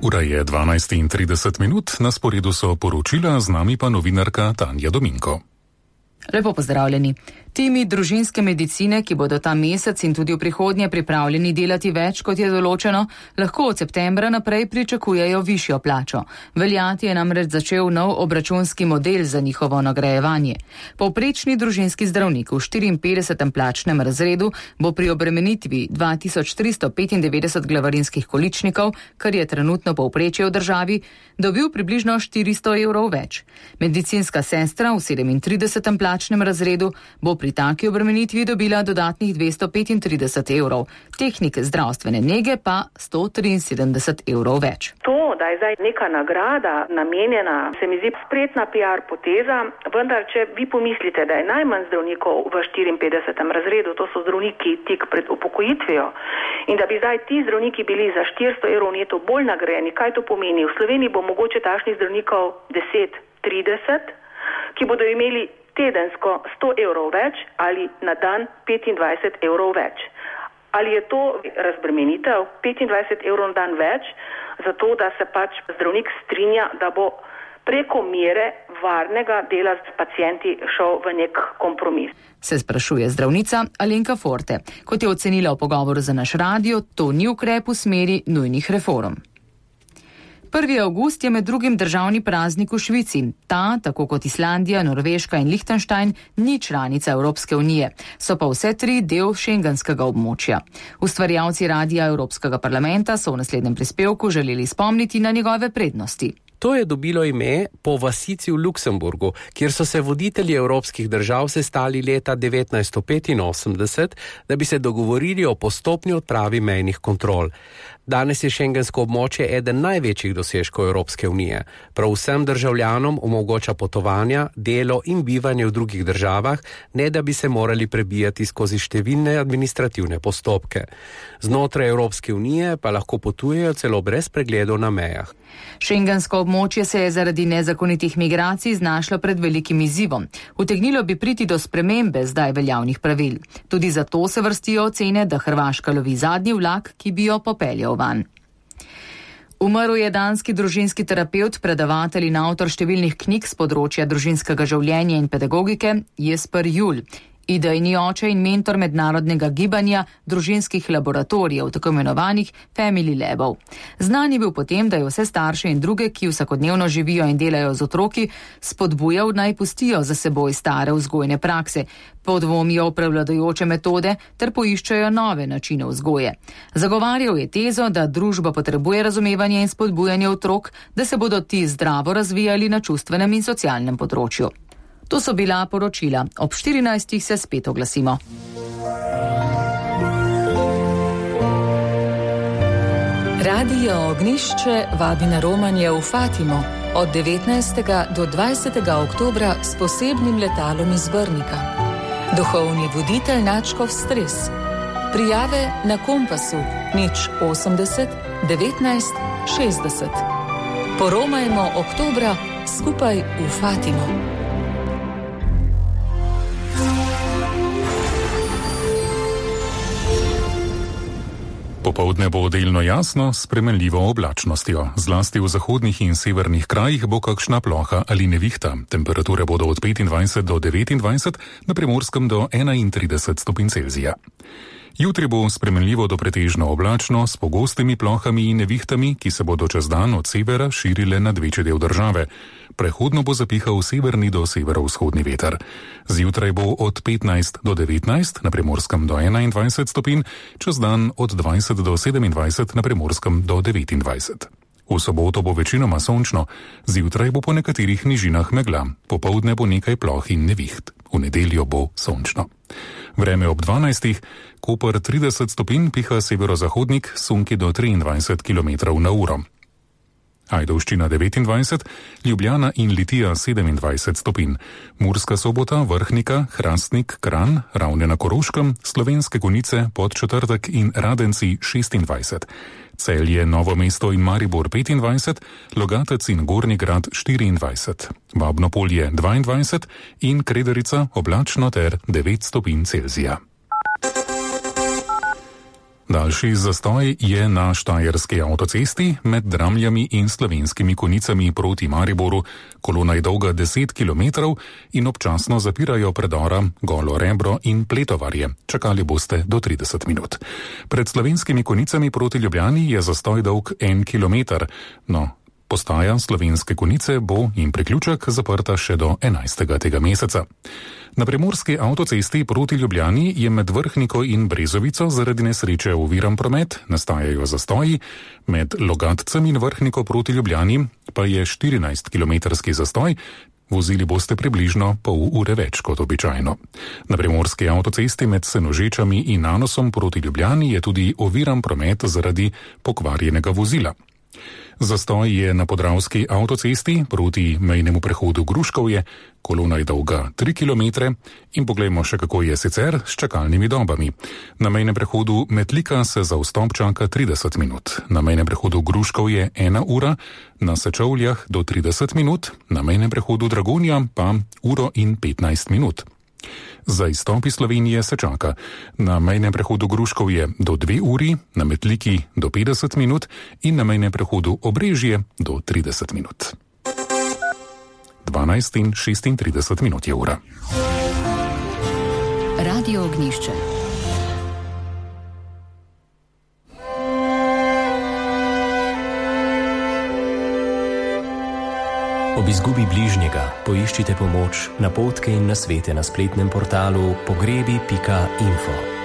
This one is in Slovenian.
Ura je 12:30, na sporedu so poročila, z nami pa novinarka Tanja Dominko. Lepo pozdravljeni. Timi družinske medicine, ki bodo ta mesec in tudi v prihodnje pripravljeni delati več, kot je določeno, lahko od septembra naprej pričakujejo višjo plačo. Veljati je namreč začel nov obračunski model za njihovo nagrajevanje. Povprečni družinski zdravnik v 54. plačnem razredu bo pri obremenitvi 2395 glavarinskih količnikov, kar je trenutno povprečje v državi, dobil približno 400 evrov več. Medicinska sestra v 37. plačnem razredu bo pri taki obremenitvi dobila dodatnih 235 evrov, tehnik zdravstvene nege pa 173 evrov več. To, da je zdaj neka nagrada namenjena, se mi zdi spretna PR poteza, vendar če vi pomislite, da je najmanj zdravnikov v 54. razredu, to so zdravniki tik pred upokojitvijo, in da bi zdaj ti zdravniki bili za 400 evrov neto bolj nagrajeni, kaj to pomeni? V Sloveniji bo mogoče takšnih zdravnikov 10-30, ki bodo imeli tedensko 100 evrov več ali na dan 25 evrov več. Ali je to razbremenitev 25 evrov na dan več, zato da se pač zdravnik strinja, da bo preko mere varnega dela s pacienti šel v nek kompromis? Se sprašuje zdravnica Alenka Forte. Kot je ocenila v pogovoru za naš radio, to ni ukrep v smeri nujnih reform. 1. avgust je med drugim državni praznik v Švici. Ta, tako kot Islandija, Norveška in Lichtenstein, ni članica Evropske unije. So pa vse tri del šengenskega območja. Ustvarjalci Radia Evropskega parlamenta so v naslednjem prispevku želeli spomniti na njegove prednosti. To je dobilo ime po vasici v Luksemburgu, kjer so se voditelji evropskih držav sestali leta 1985, da bi se dogovorili o postopni odpravi mejnih kontrol. Danes je šengensko območje eden največjih dosežkov Evropske unije. Prav vsem državljanom omogoča potovanja, delo in bivanje v drugih državah, ne da bi se morali prebijati skozi številne administrativne postopke. Znotraj Evropske unije pa lahko potujejo celo brez pregledov na mejah. Šengensko območje se je zaradi nezakonitih migracij znašlo pred velikim izzivom. Utegnilo bi priti do spremembe zdaj veljavnih pravil. Tudi zato se vrstijo ocene, da Hrvaška lovi zadnji vlak, ki bi jo popeljal van. Umrl je danski družinski terapevt, predavatelj in avtor številnih knjig s področja družinskega življenja in pedagogike Jesper Juhl. Idejni oče in mentor mednarodnega gibanja družinskih laboratorijev, tako imenovanih Family Labov. Znan je bil potem, da je vse starše in druge, ki vsakodnevno živijo in delajo z otroki, spodbujal naj pustijo za seboj stare vzgojne prakse, podvomijo v prevladujoče metode ter poiščejo nove načine vzgoje. Zagovarjal je tezo, da družba potrebuje razumevanje in spodbujanje otrok, da se bodo ti zdravo razvijali na čustvenem in socialnem področju. To so bila poročila. Ob 14. se spet oglasimo. Radio Ognišče vabi na romanje v Fatimo od 19. do 20. oktobra s posebnim letalom iz Brnika. Duhovni voditelj Načkov Stres. Prijave na Kompasu 080 19 60. Poromajmo oktobra skupaj v Fatimo. Popoldne bo delno jasno s spremenljivo oblačnostjo. Zlasti v zahodnih in severnih krajih bo kakšna ploha ali nevihta. Temperature bodo od 25 do 29, na Primorskem do 31 stopinj Celzija. Jutri bo spremenljivo do pretežno oblačno s pogostimi plohami in nevihtami, ki se bodo čez dan od severa širile nad večji del države. Prehodno bo zapihal severni do severovzhodni veter. Zjutraj bo od 15 do 19, na Primorskem do 21 stopinj, čez dan od 20 do 27, na Primorskem do 29. V soboto bo večinoma sončno, zjutraj bo po nekaterih nižinah megla, popoldne bo nekaj ploh in neviht. V nedeljo bo sončno. Vreme ob 12. Koper 30 stopinj, piha severozahodnik, sunki do 23 km na uro. Ajdovščina 29, Ljubljana in Litija 27 stopinj. Murska Sobota, Vrhnika, Hrastnik, Kranj, Ravne na Koroškem, Slovenske Konjice, Podčetrtek in Radenci 26. Celje, Novo mesto in Maribor 25, Logatec in Gornji Grad 24. Babno Polje 22 in Krederica oblačno ter 9 stopinj Celzija. Daljši zastoj je na Štajerski avtocesti med Dramljami in Slovenskimi Konicami proti Mariboru. Kolona je dolga 10 km in občasno zapirajo predora Golo Rebro in Pletovarje. Čakali boste do 30 minut. Pred Slovenskimi Konicami proti Ljubljani je zastoj dolg 1 km. No, postaja Slovenske Konice bo in priključek zaprta še do 11. tega meseca. Na Primorski avtocesti proti Ljubljani je med Vrhniko in Brezovico zaradi nesreče oviran promet, nastajajo zastoji, med Logatcem in Vrhniko proti Ljubljani pa je 14-kilometrski zastoj, vozili boste približno pol ure več kot običajno. Na Primorski avtocesti med Senožečami in Nanosom proti Ljubljani je tudi oviran promet zaradi pokvarjenega vozila. Zastoj je na Podravski avtocesti proti mejnemu prehodu Gruškovje, kolona je dolga 3 km in poglejmo še, kako je sicer s čakalnimi dobami. Na mejnem prehodu Metlika se za vstop čaka 30 minut, na mejnem prehodu Gruškovje 1 ura, na Sečovljah do 30 minut, na mejnem prehodu Dragonja pa 1 uro in 15 minut. Za izstop iz Slovenije se čaka na mejnem prehodu Gruškovje do 2 uri, na Metliki do 50 minut in na mejnem prehodu Obrežje do 30 minut. 12 in 36 minut je ura. Radio Ognišče. Ob izgubi bližnjega poiščite pomoč, napotke in nasvete na spletnem portalu pogrebi.info.